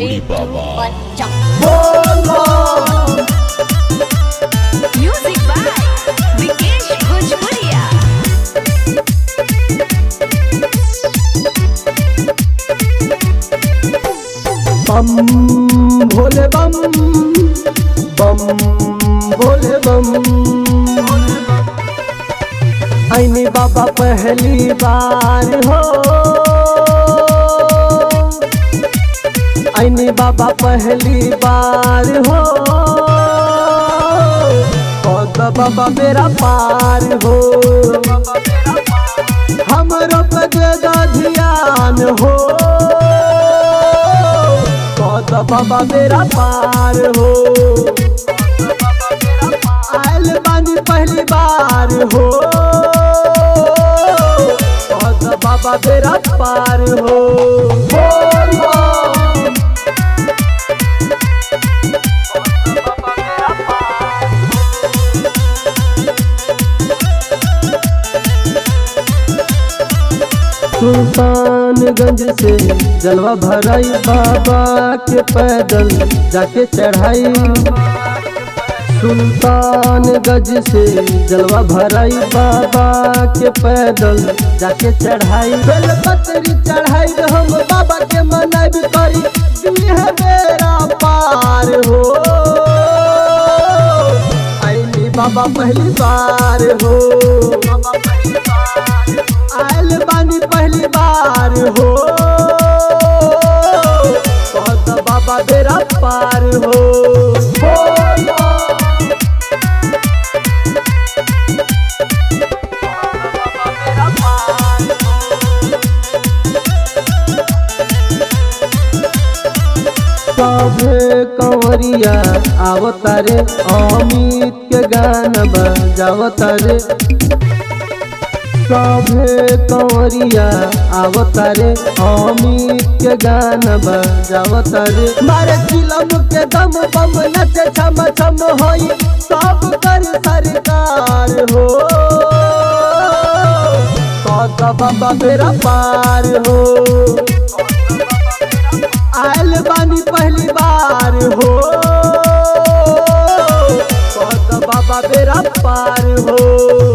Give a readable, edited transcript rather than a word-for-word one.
भोजपुरी बाबा। Music by Vikesh भोजपुरिया। बम भोले बम बम भोले बम। आईनी बाबा पहली बार हो, आईनी बाबा पहली बार हो। कौद बाबा मेरा पार हो, हमरो पे दे दो ध्यान हो। कौद बाबा मेरा पार हो, आयल बानी पहली बार हो। कौद बाबा मेरा पार हो। सुल्तानगंज से जलवा भराई बाबा के पैदल जाके चढ़ाई। सुल्तानगंज से जलवा भराई बाबा के पैदल जाके चढ़ाई। बेलपत्री चढ़ाई हम बाबा के मनाई करी, दिल है मेरा पार हो। आईनी बाबा पहली बार हो, आयल बानी पहली बार हो। कौद बाबा मेरा पार हो। सभे कंवरिया आवतारे, अमित के गाना बजावतारे। सभे कंवरिया आवतारे, अमित के गाना बजावतारे। मारे चिलम के दम बम नचे छम छम होई, सब कर सरकार हो। कौद बाबा मेरा पार हो, आयल बानी पहली बार हो। कौद बाबा मेरा पार हो।